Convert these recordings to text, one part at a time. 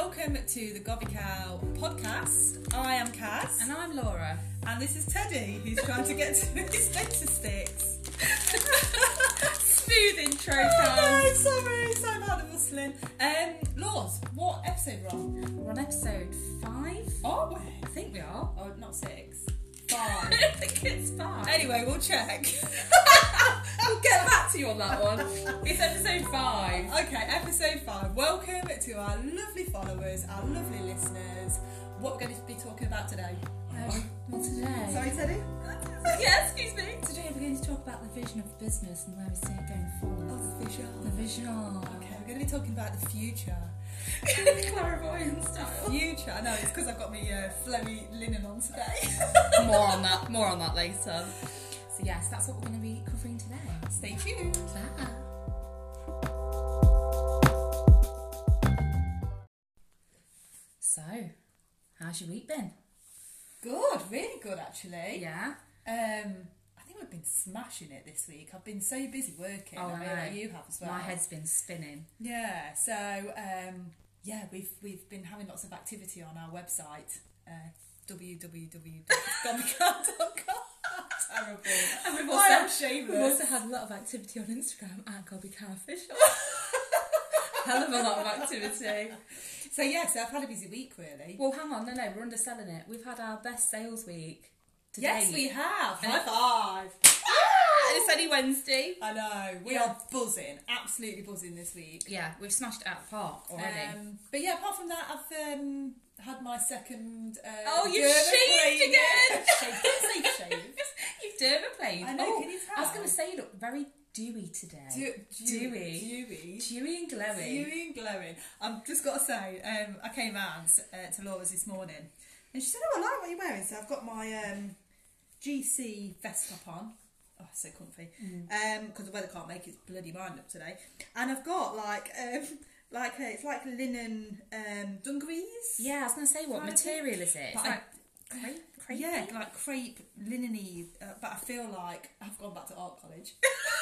welcome to the Gobby Cow podcast. I am Kaz. And I'm Laura. And this is Teddy, who's trying to get to his data sticks. Smooth intro, Oh, sorry, so bad at muscling. Laws, what episode we're on? We're on episode 5. Are we? I think we are. Oh, not 6. I 5. don't think it's 5. Anyway, we'll check. We'll get back to you on that one. It's episode 5. Okay, episode 5. Welcome to our lovely followers, our lovely listeners. What we're going to be talking about today? Well, today... Sorry, Teddy? Yeah, excuse me. Today we're going to talk about the vision of the business and where we see it going forward. Oh, the vision. The vision. Okay, we're going to be talking about the future. Clairvoyant style. Future. I know, it's because I've got my flowy linen on today. More on that later. So yes, that's what we're going to be covering today. Stay tuned. So, how's your week been? Good, really good actually. Yeah. I think we've been smashing it this week. I've been so busy working. Oh, I know I know. that you have as well. My head's been spinning. Yeah, so we've been having lots of activity on our website, www.gobbycow.com. Terrible. And we've I am also shameless. had a lot of activity on Instagram at Gobby Cow Official. Hell of a lot of activity. So yes, I've had a busy week really. Well, hang on, no, we're underselling it. We've had our best sales week to Yes, date. we have. And High five. And it's only Wednesday. I know. We are buzzing. Absolutely buzzing this week. Yeah, we've smashed it out of the park already. But yeah, apart from that, I've had my second. Oh, you've dermaplane. shaved again. Shaved. Don't say shaved. You've dermaplaned. I know. Oh, Can you tell? I was going to say, look, very dewy today. Dewy. Dewy and glowing. Dewy and glowing. I've just got to say, I came round to Laura's this morning, and she said, "Oh, I like what you're wearing." So I've got my GC vest top on. Oh, so comfy. Because the weather can't make its bloody mind up today. And I've got it's like linen dungarees. Yeah, I was going to say, what Kind of material is it? It's But like crepe? Yeah, like crepe, linen-y, but I feel like I've gone back to art college.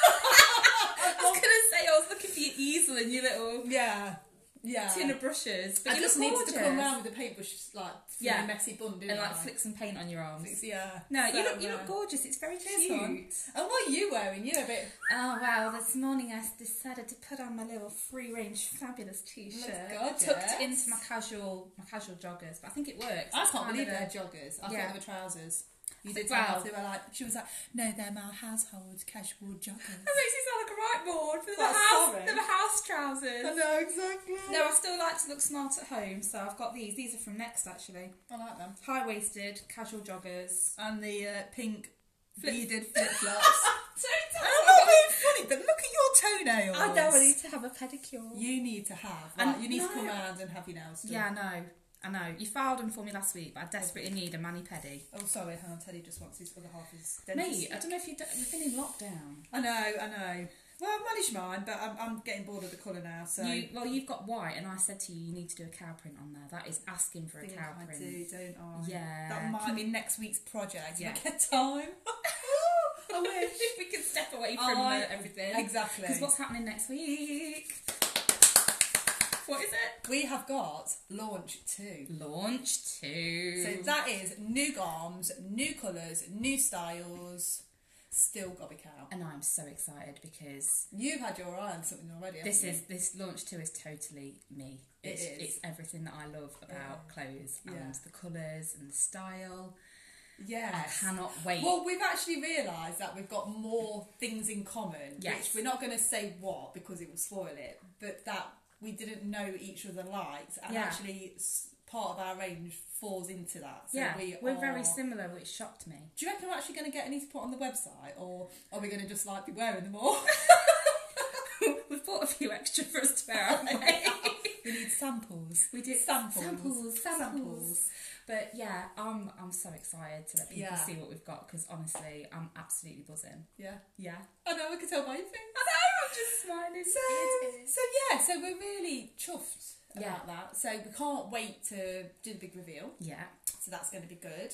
I was going to say, I was looking for your easel and your little Yeah. tin of brushes. But I you just look needed to come gorgeous. round with a paintbrush, like, through a messy bun, didn't And I? like flick some paint on your arms. Yeah. No, So, you look gorgeous. It's very Cheers, cute. hon. And what are you wearing? You're a bit... Oh wow! This morning I decided to put on my little free-range fabulous t-shirt. Looks gorgeous. Tucked into my casual joggers, but I think it works. I It's can't kind believe of they're joggers. I thought Yeah. they were trousers. You did Well- tell us, they were like... She was like, no, they're my household casual joggers. That makes me sound like a right board. They're Well, sorry. the house trousers. I know, exactly. No, I still like to look smart at home, so I've got these. These are from Next, actually. I like them. High-waisted, casual joggers. And the pink beaded flip-flops. Don't I'm not being funny, but look at your toenails. I know I need to have a pedicure. You need to have. And Like, you need to no. come round and have your nails done. Yeah, I know. You filed them for me last week, but I desperately need a mani-pedi. Oh, sorry, hang on. Teddy just wants his other half of his dentist. Mate, I don't know if you've been in lockdown. I know. Well, I've managed mine, but I'm getting bored of the colour now, so... You've got white, and I said to you need to do a cow print on there. That is asking for a cow I print. do, don't I? Yeah. That might be next week's project. Yeah. If I get time. I wish. If we could step away from everything. Exactly. Because what's happening next week? What is it? We have got Launch 2. Launch 2. So that is new garms, new colours, new styles, still Gobby Cow. And I'm so excited because You've had your eye on something already, haven't you? this Launch 2 is totally me. It's everything that I love about clothes and the colours and the style. Yes. I cannot wait. Well, we've actually realised that we've got more things in common, Yes. which we're not going to say what because it will spoil it, but that we didn't know each other liked, and actually part of our range falls into that. So we're very similar, which shocked me. Do you reckon we're actually going to get any to put on the website, or are we going to just like be wearing them all? We've bought a few extra for us to wear, haven't we? We need samples. We did samples. But yeah, I'm so excited to let people see what we've got because honestly, I'm absolutely buzzing. Yeah. Yeah. I know, I can tell by your face. I know, I'm just smiling. So we're really chuffed about that. So we can't wait to do the big reveal. Yeah. So that's going to be good.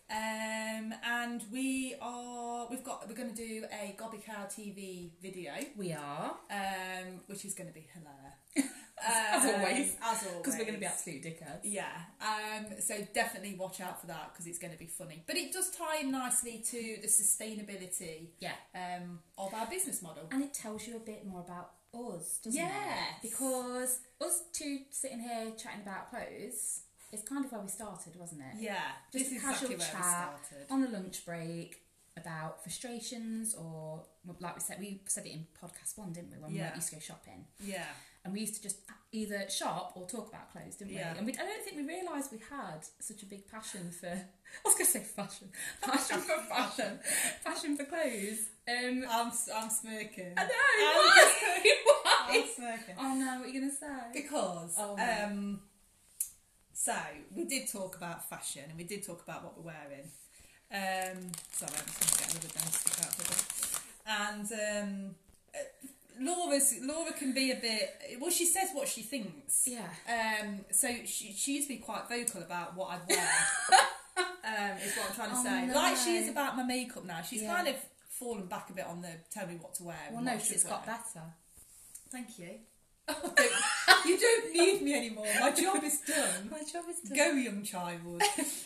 And we're going to do a Gobby Cow TV video. We are. Which is going to be hilarious. As always. As always. Because we're going to be absolute dickheads. Yeah. So definitely watch out for that because it's going to be funny. But it does tie in nicely to the sustainability of our business model. And it tells you a bit more about us, doesn't it? Yes. Because us two sitting here chatting about clothes is kind of where we started, wasn't it? Yeah. Just this a is casual exactly where we chat started. on a lunch break about frustrations, or like we said it in podcast 1, didn't we, when we used to go shopping. Yeah. And we used to just either shop or talk about clothes, didn't we? Yeah. And I don't think we realised we had such a big passion for... I was going to say fashion. Passion for fashion. Passion for clothes. I'm smirking. I know. Why? I'm smirking. Oh no, what are you going to say? Because, no. so, we did talk about fashion and we did talk about what we're wearing. Sorry, I'm just going to get another down stick out for it. And Laura can be a bit... Well, she says what she thinks. Yeah. So she used to be quite vocal about what I'd wear, is what I'm trying to say. No. Like she is about my makeup now. She's kind of fallen back a bit on the tell me what to wear. Well, no, it's got better. Thank you. You don't need me anymore. My job is done. My job is done. Go, young child.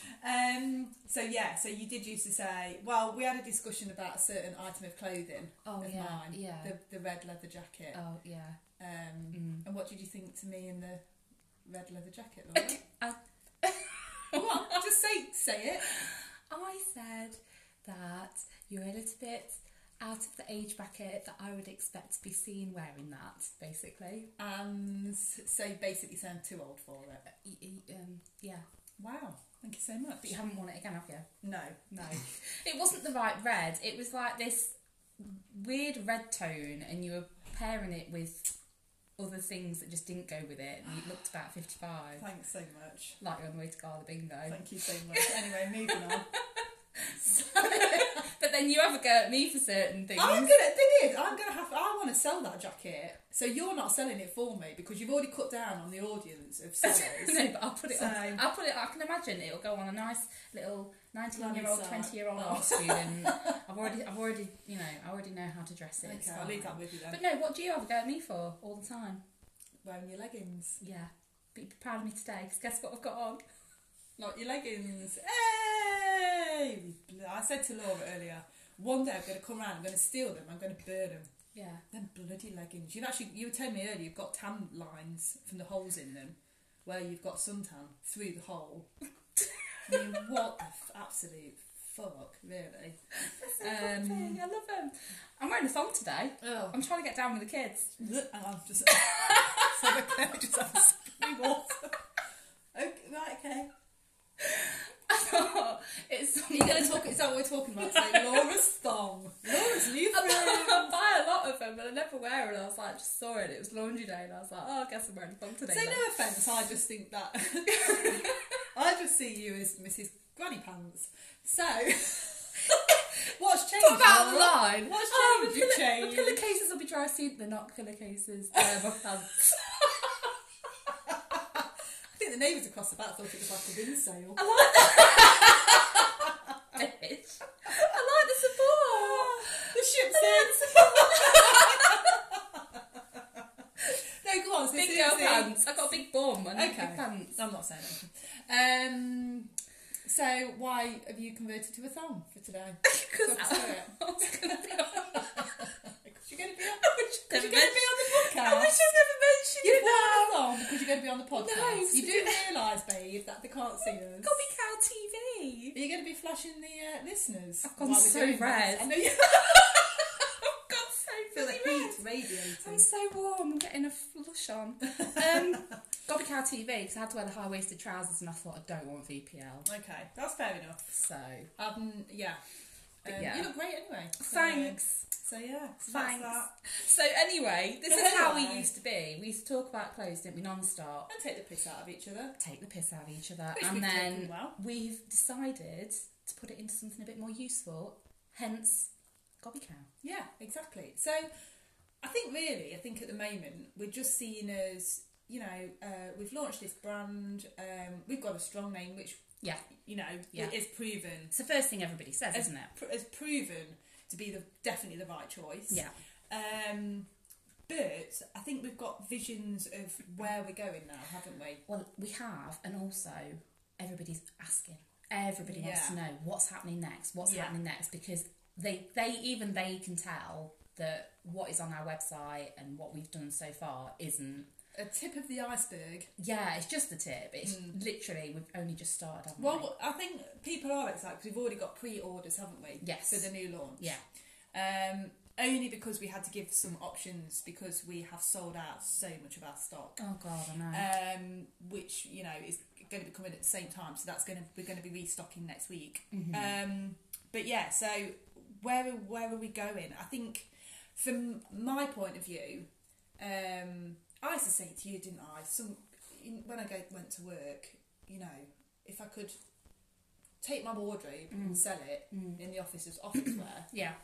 So you did used to say, well, we had a discussion about a certain item of clothing of mine. Yeah. The red leather jacket. Oh, yeah. And what did you think to me in the red leather jacket, Laura? Come on, just say it. I said that you're a little bit out of the age bracket that I would expect to be seen wearing that, basically. And so basically saying too old for it. Yeah. Wow, thank you so much. But you haven't worn it again, have you? No. It wasn't the right red. It was like this weird red tone, and you were pairing it with other things that just didn't go with it, and you looked about 55. Thanks so much. Like you're on the way to Gala Bingo. Thank you so much. Anyway, moving on. But then you have a go at me for certain things. I want to sell that jacket. So you're not selling it for me because you've already cut down on the audience of sellers. No, but I'll put it on. I can imagine it'll go on a nice little 19-year-old, 20-year-old art student. I already know how to dress it. Okay, I'll leave that with you then. But no, what do you have a go at me for all the time? Wearing your leggings. Yeah. Be proud of me today, because guess what I've got on? Not your leggings. Hey! I said to Laura earlier, one day I'm going to come around, I'm going to steal them, I'm going to burn them. Yeah. Them bloody leggings. You were telling me earlier you've got tan lines from the holes in them, where you've got suntan through the hole. I mean, what the absolute fuck, really? So I love them. I'm wearing a thong today. Oh. I'm trying to get down with the kids. And I'm just... so I just have a sip of water. Okay. It's Are you going to talk? Is that what we're talking about today? Laura's thong. Laura's new friend. I buy a lot of them, but I never wear it. I was like, just saw it. It was laundry day, and I was like, oh, I guess I'm wearing a thong today. So no offence, I just think that I just see you as Mrs. Granny Pants. So what's changed? Talk out the line. What's changed? The changed. pillowcases will be dry soon. They're not pillowcases. They're my pants. I think the neighbours across the back thought it was like a wind sail. I like that. Bitch. I like the support. The ship's in. No, go on. So Big girl pants. I've got a big bum and big pants. I'm not saying anything. So why have you converted to a thong for today? Because I was going to be on. You're going to be on the podcast. I wish I'd never mentioned You've it worn now. a thong because you're going to be on the podcast. No, you do realise, babe, that they can't see us. Gobby Cow TV. Are you going to be flashing the listeners? I've gone while we're so doing red. this? I know you I've got so feel the bloody heat red. radiating. I'm so warm. I'm getting a flush on. Gobby Cow TV, because I had to wear the high-waisted trousers and I thought I don't want VPL. Okay, that's fair enough. So, yeah. yeah. You look great anyway. Thanks. So yeah, Thanks. that's that. So anyway, this is how we used to be. We used to talk about clothes, didn't we, non-stop. And take the piss out of each other. Take the piss out of each other. Which and we've then taken well. we've decided to put it into something a bit more useful, hence Gobby Cow. Yeah, exactly. So I think at the moment we're just seen as, we've launched this brand, we've got a strong name which, is proven. It's the first thing everybody says, isn't it? Has proven to be definitely the right choice. Yeah. But I think we've got visions of where we're going now, haven't we? Well, we have, and also everybody's asking. Everybody wants to know what's happening next. What's happening next? Because they can tell that what is on our website and what we've done so far isn't a tip of the iceberg. Yeah, it's just the tip. It's literally, we've only just started, haven't we? Well, I think people are excited because we've already got pre-orders, haven't we? Yes. For the new launch. Yeah. Only because we had to give some options because we have sold out so much of our stock. Oh God, I know. Which, you know, is going to be coming at the same time, so we're going to be restocking next week. But yeah, so where are we going? I think from my point of view, I used to say to you, didn't I? When I went to work, you know, if I could take my wardrobe and sell it in the office as office wear,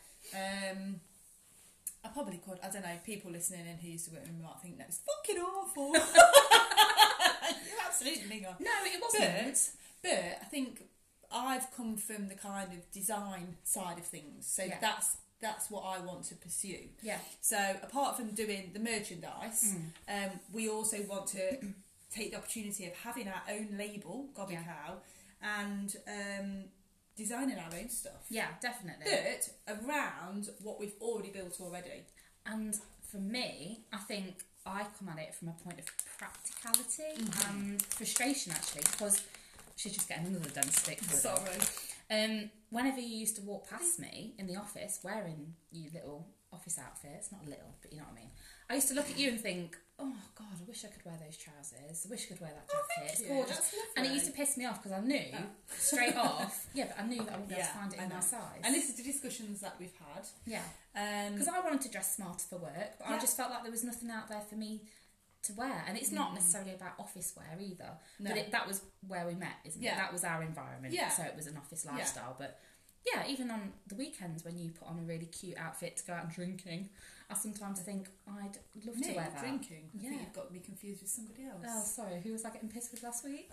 I probably could. I don't know. People listening in who used to work with me might think that's fucking awful. You're absolutely not. No, it wasn't. But I think I've come from the kind of design side of things, so that's what I want to pursue. Yeah. So apart from doing the merchandise, we also want to take the opportunity of having our own label, Gobby Cow, and designing our own stuff. Yeah, definitely. But around what we've already built already. And for me, I think I come at it from a point of practicality and frustration, actually, because she's just getting another dense stick. Sorry. Whenever you used to walk past me in the office wearing your little office outfits, not little, but you know what I mean, I used to look at you and think, oh God, I wish I could wear those trousers. I wish I could wear that jacket. It's gorgeous. And it used to piss me off because I knew straight off, but I knew that I wouldn't be able to find it in my size. And this is the discussions that we've had. Yeah. Because I wanted to dress smarter for work, but I just felt like there was nothing out there for me to wear. And it's not necessarily about office wear either. No. But that was where we met, isn't it? That was our environment. Yeah. So it was an office lifestyle. But yeah, even on the weekends when you put on a really cute outfit to go out drinking, I sometimes think I'd love to wear that. Drinking? I think you've got me confused with somebody else. Oh, sorry. Who was I getting pissed with last week?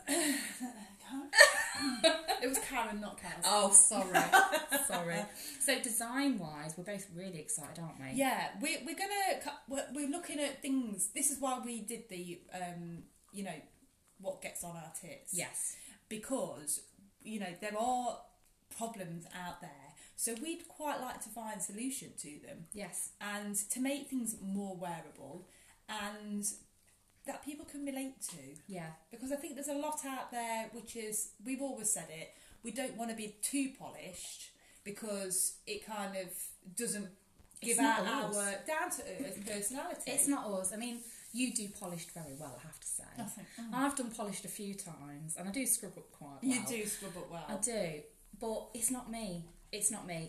It was Karen, not Karen. Oh, sorry. Sorry. So design-wise, we're both really excited, aren't we? Yeah, we're looking at things. This is why we did the, you know, what gets on our tits. Yes. Because, you know, there are problems out there. So we'd quite like to find a solution to them. Yes. And to make things more wearable and that people can relate to. Yeah. Because I think there's a lot out there which is, we've always said it, we don't want to be too polished because it kind of doesn't give out our down to earth personality. It's not us. I mean, you do polished very well, I have to say. I've done polished a few times and I do scrub up quite well. You do scrub up well. I do. But it's not me. It's not me.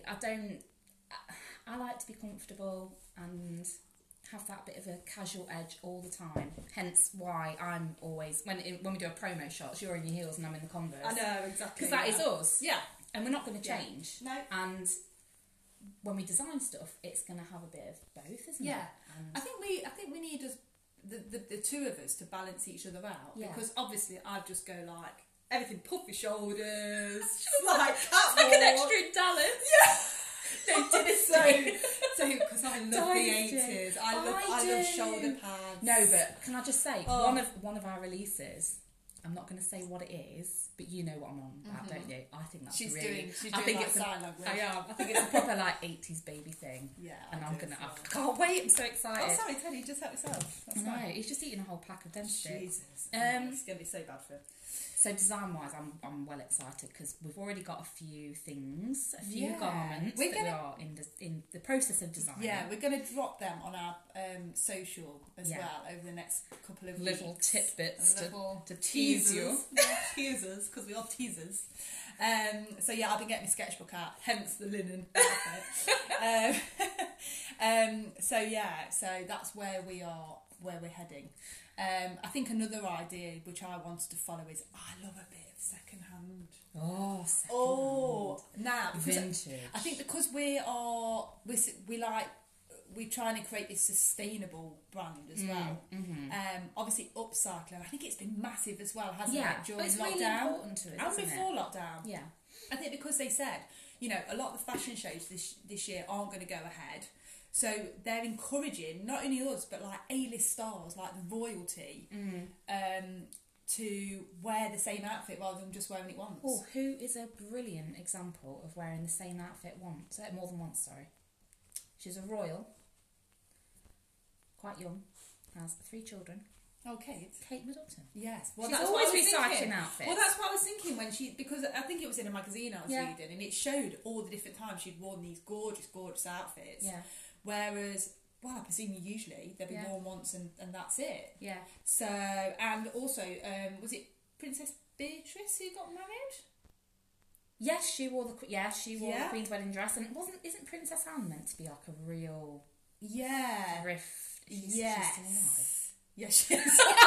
I like to be comfortable and have that bit of a casual edge all the time. Hence why I'm always, when we do a promo shots, you're in your heels and I'm in the Converse. I know, exactly. Because that is us. Yeah. And we're not going to change. No. And when we design stuff, it's going to have a bit of both, isn't it? Yeah. And I think we need the two of us to balance each other out. Yeah. Because obviously I just go like, everything puffy shoulders, like an extra Dallas. Yeah. No, so because I love the 80s, I love shoulder pads. No, but can I just say one of our releases? I'm not going to say what it is, but you know what I'm on about, don't you? I think that's she's really. Doing I think like it's sign language. I am. I think it's a proper like 80s baby thing. Yeah. And I can't wait. I'm so excited. Oh, sorry, Teddy, just help yourself. I know. He's just eating a whole pack of dentistry. Jesus. It's going to be so bad for him. So design-wise, I'm well excited because we've already got a few things, a few garments we are in the process of designing. Yeah, we're going to drop them on our social as well over the next couple of little weeks. tidbits to tease you. Teasers, because we are teasers. So yeah, I've been getting my sketchbook out, hence the linen outfit. So that's where we're heading. I think another idea which I wanted to follow is I love a bit of second-hand. Oh, second-hand. Now vintage. I think because we're trying to create this sustainable brand as well. Obviously upcycling. I think it's been massive as well, hasn't it? During it's lockdown. really important to us, and isn't before it? lockdown. Yeah. I think because they said, you know, a lot of the fashion shows this year aren't going to go ahead. So they're encouraging not only us but like A-list stars, like the royalty, to wear the same outfit rather than just wearing it once. Oh, who is a brilliant example of wearing the same outfit once? More than once, sorry. She's a royal, quite young, has 3 children. Okay. Kate Middleton. Yes. Well, She's that's always what I was recycling thinking. outfits. Well, that's what I was thinking because I think it was in a magazine I was reading, and it showed all the different times she'd worn these gorgeous, gorgeous outfits. Yeah. Whereas, well, I presume usually they'd be worn once and that's it. Yeah. So, and also, was it Princess Beatrice who got married? Yes, she wore the the Queen's wedding dress, and isn't Princess Anne meant to be like a real thrift? She's still alive. Yes, she is.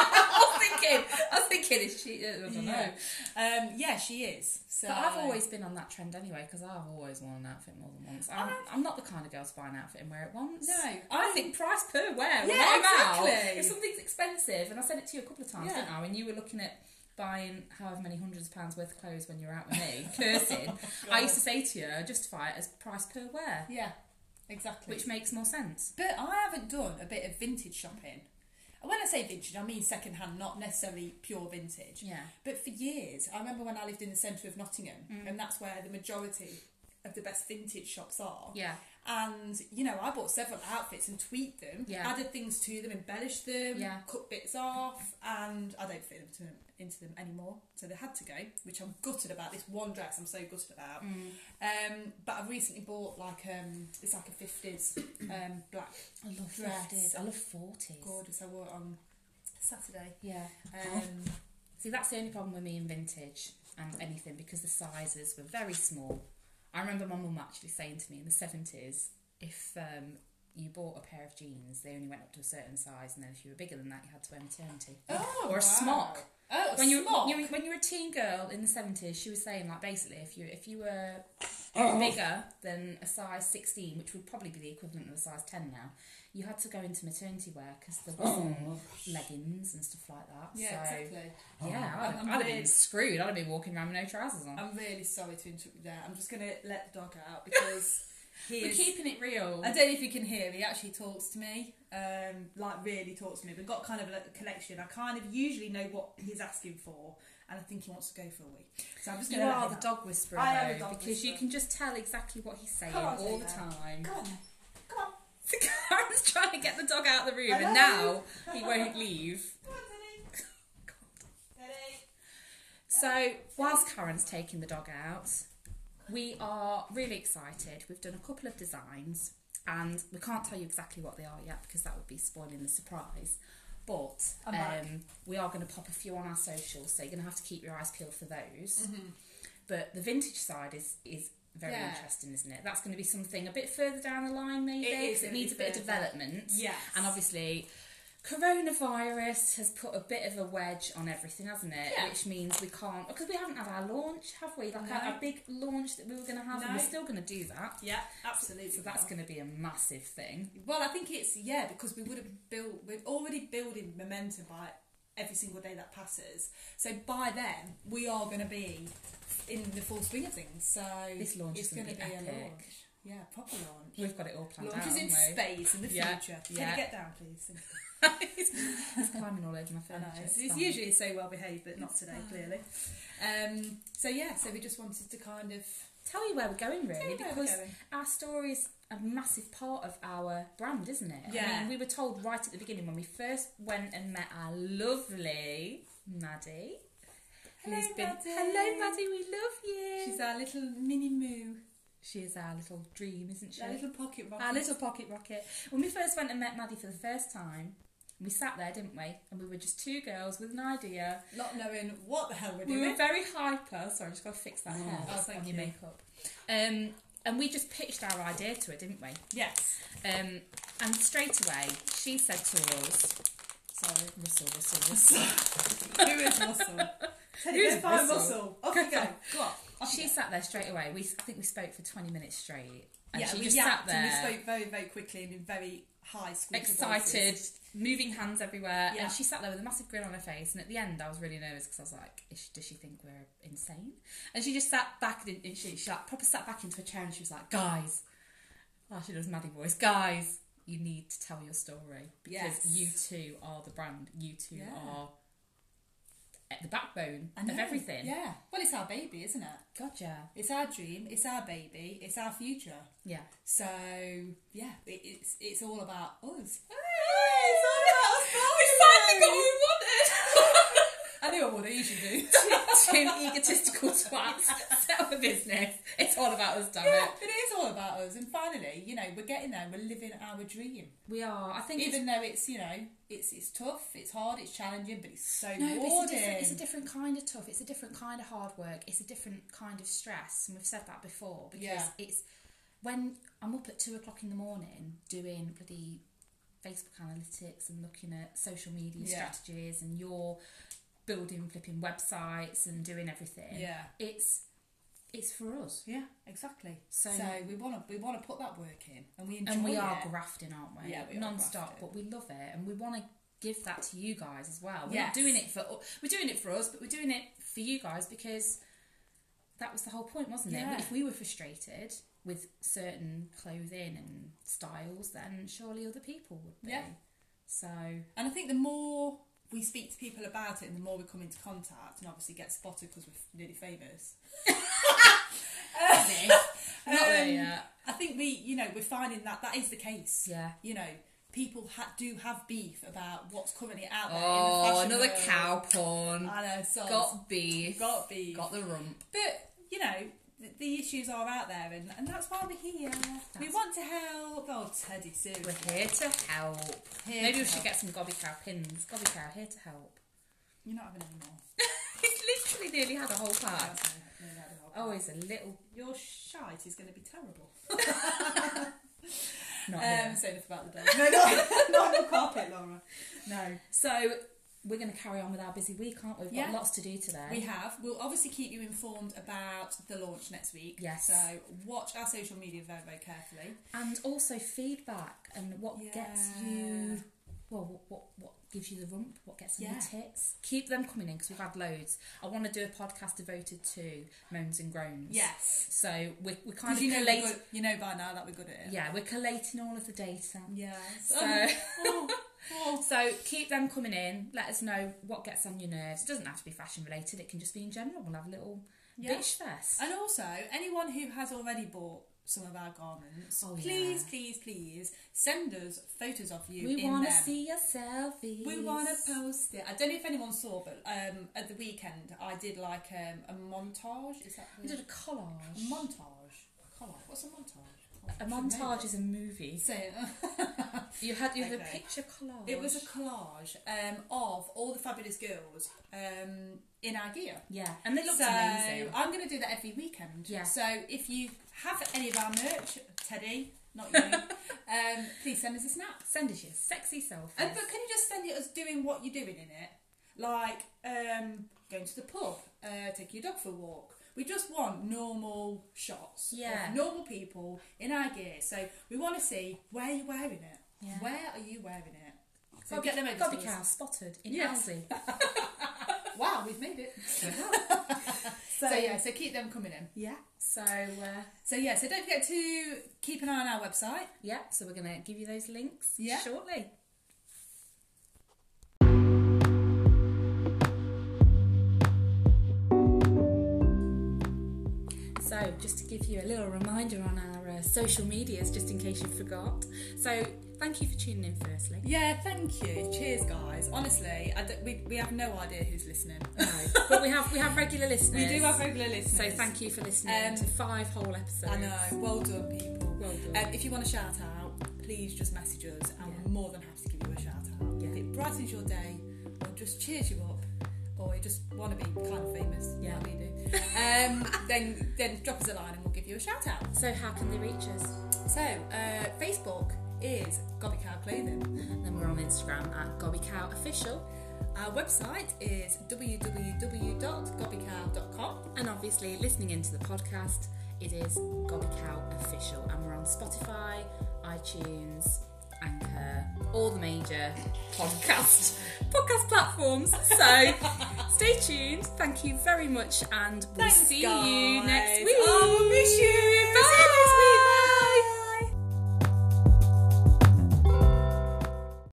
I was thinking, is she? I don't know. Yeah, she is. So, but I've always been on that trend anyway, because I've always worn an outfit more than once. I'm not the kind of girl to buy an outfit and wear it once. No. I think price per wear. Yeah, exactly. If something's expensive, and I said it to you a couple of times, didn't I? When you were looking at buying however many hundreds of pounds worth of clothes when you were out with me, cursing, I used to say to you, justify it as price per wear. Yeah, exactly. Which makes more sense. But I haven't done a bit of vintage shopping. When I say vintage, I mean second hand, not necessarily pure vintage. Yeah. But for years, I remember when I lived in the centre of Nottingham, and that's where the majority of the best vintage shops are. Yeah. And, you know, I bought several outfits and tweaked them, added things to them, embellished them, cut bits off, and I don't fit them into them anymore. So they had to go, which I'm gutted about. This one dress I'm so gutted about. But I've recently bought it's like a 50s black I love dress. 50s. I love 40s. Gorgeous. I wore it on Saturday. Yeah. See, that's the only problem with me in vintage and anything, because the sizes were very small. I remember my mum actually saying to me in the 70s, if you bought a pair of jeans, they only went up to a certain size, and then if you were bigger than that, you had to wear maternity. Or a smock. Oh, when you were a teen girl in the 70s, she was saying, like, basically, if you were bigger than a size 16, which would probably be the equivalent of a size 10 now, you had to go into maternity wear because there wasn't leggings and stuff like that. Yeah, so, exactly. Yeah, I'd have been screwed. I'd have been walking around with no trousers on. I'm really sorry to interrupt you there. I'm just going to let the dog out because we're keeping it real. I don't know if you can hear, he actually talks to me, really talks to me. We've got kind of a connection. I kind of usually know what he's asking for, and I think he wants to go for a wee. So I'm just going to. You are the dog whisperer, I am a dog because whisperer. you can just tell exactly what he's saying on, all the Taylor. time. Come on, then. Come on. So Karen's trying to get the dog out of the room, Hello? and now he won't leave. Come on, Teddy. Teddy. So whilst Karen's taking the dog out, we are really excited. We've done a couple of designs, and we can't tell you exactly what they are yet because that would be spoiling the surprise. But we are going to pop a few on our socials, so you're going to have to keep your eyes peeled for those. But the vintage side is very interesting, isn't it? That's going to be something a bit further down the line, maybe, because it needs a bit of development. Yes. And obviously, coronavirus has put a bit of a wedge on everything, hasn't it? Yeah. Which means we can't, because we haven't had our launch, have we? Like a big launch that we were going to have, and we're still going to do that. Yeah, absolutely. So that's going to be a massive thing. Well, I think it's, because we're already building momentum by every single day that passes. So by then, we are going to be in the full swing of things. So This launch it's is going to be a epic. launch. Yeah, proper launch. We've got it all planned out, Launches haven't in we? space in the Yeah, future. yeah. Teddy, get down, please. It's climbing all over my I know. furniture. It's usually so well behaved, but not today, clearly. So we just wanted to kind of tell you where we're going, really, Tell you where we're because going. our story is a massive part of our brand, isn't it? Yeah. I mean, we were told right at the beginning when we first went and met our lovely Maddie. Hello, Maddie. Hello, Maddie, we love you. She's our little mini moo. She is our little dream, isn't she? Our little pocket rocket. Our little pocket rocket. When we first went and met Maddie for the first time, we sat there, didn't we? And we were just two girls with an idea. Not knowing what the hell we're We doing. were very hyper. Sorry, I just got to fix that hair thank on your you. makeup. And we just pitched our idea to her, didn't we? Yes. And straight away, she said to us, sorry, Russell. Who is Russell? Who's Go find Russell? Russell. Off you go. Go on. Off She you go. sat there straight away. I think we spoke for 20 minutes straight. And Yeah, she we just yapped sat there, and we spoke very, very quickly and in very high, squeaky excited, voices. moving hands everywhere. Yeah. And she sat there with a massive grin on her face. And at the end, I was really nervous because I was like, does she think we're insane? And she just sat back, and she like proper sat back into a chair and she was like, guys, Oh, she does Maddie voice. Guys, you need to tell your story because Yes. you two are the brand. You two Yeah. are the backbone I know. of everything. Yeah. Well, it's our baby, isn't it? God, yeah. It's our dream. It's our baby. It's our future. Yeah. So yeah, it's all about us. It's all about us. We finally got what we wanted. I knew I would. I usually do. Two egotistical twats set up a business. It's all about us, damn Yeah, it. it is all about us. And finally, we're getting there. We're living our dream. We are. I think Even though it's it's tough, it's hard, it's challenging, but it's so no, but rewarding. it's a different kind of tough. It's a different kind of hard work. It's a different kind of stress, and we've said that before because it's when I'm up at 2:00 in the morning doing bloody Facebook analytics and looking at social media strategies, and you're building flipping websites and doing everything. Yeah, it's for us. yeah, exactly. So we want to put that work in, and we enjoy it. And we are grafting, aren't we? Yeah, we are non-stop, grafting. but we love it, and we want to give that to you guys as well. We're Yes. not doing it we're doing it for us, but we're doing it for you guys because that was the whole point, wasn't it? Yeah. If we were frustrated with certain clothing and styles, then surely other people would be. Yeah. So And I think the more we speak to people about it, and the more we come into contact, and obviously get spotted because we're nearly famous. not there yet. I think we're finding that is the case. Yeah. People do have beef about what's currently out there. Oh, in the fashion another world. cow porn. I know, so Got beef. got beef. Got the rump. But the issues are out there, and that's why we're here. We want to help. Oh, Teddy, seriously. We're here to help. Here Maybe to we should help. get some Gobby Cow pins. Gobby Cow, here to help. You're not having any more. He's literally nearly had a whole pack. Oh, Oh, he's a little... your shite is going to be terrible. Not here. Say enough about the dog. No, not on the carpet, Laura. No. So, we're going to carry on with our busy week, aren't we? We've got Yeah. lots to do today. We have. We'll obviously keep you informed about the launch next week. Yes. So watch our social media very, very carefully. And also feedback and what gets you... Well, what gives you the rump? What gets you the tits? Keep them coming in because we've had loads. I want to do a podcast devoted to moans and groans. Yes. So we're kind of collating. collating... You know by now that we're good at it. Yeah, we're collating all of the data. Yes. So, so keep them coming in. Let us know what gets on your nerves. It doesn't have to be fashion related. It can just be in general. We'll have a little bitch fest. And also, anyone who has already bought some of our garments, please send us photos of you. We want to see your selfies. We want to post it. I don't know if anyone saw, but at the weekend I did like a montage. Is that We did a collage. montage? Collage. What's a montage? A montage is a movie. Say it. You had a Okay. picture collage. It was a collage of all the fabulous girls in our gear. Yeah, and they looked So amazing. I'm going to do that every weekend. Yeah. So if you have any of our merch, Teddy, not you, please send us a snap. Send us your sexy selfies. But can you just send it us doing what you're doing in it? Like going to the pub, taking your dog for a walk. We just want normal shots of normal people in our gear. So we want to see where you're wearing it. Yeah. Where are you wearing it? So get them over Gobby to us. Cow spotted in Yes. Aldi. Wow, we've made it. So keep them coming in. Yeah. So So don't forget to keep an eye on our website. yeah. So we're gonna give you those links Yeah. shortly. So just to give you a little reminder on our social medias, just in case you forgot. So thank you for tuning in firstly. Yeah, thank you. Cheers, guys. Honestly, we have no idea who's listening. No, but we have regular listeners. We do have regular listeners. So thank you for listening to 5 whole episodes. I know. Well done, people. Well done. If you want a shout out, please just message us, and we're more than happy to give you a shout out. Yeah. If it brightens your day, or just cheers you up, or you just want to be kind of famous, like we do, then drop us a line and we'll give you a shout out. So how can they reach us? So Facebook is Gobby Cow Clothing. Then we're on Instagram at Gobby Cow Official. Our website is www.gobbycow.com. And obviously, listening into the podcast, it is Gobby Cow Official. And we're on Spotify, iTunes, Anchor, all the major podcast platforms. So stay tuned. Thank you very much, and we'll see you next week. Oh, we'll miss you. Bye.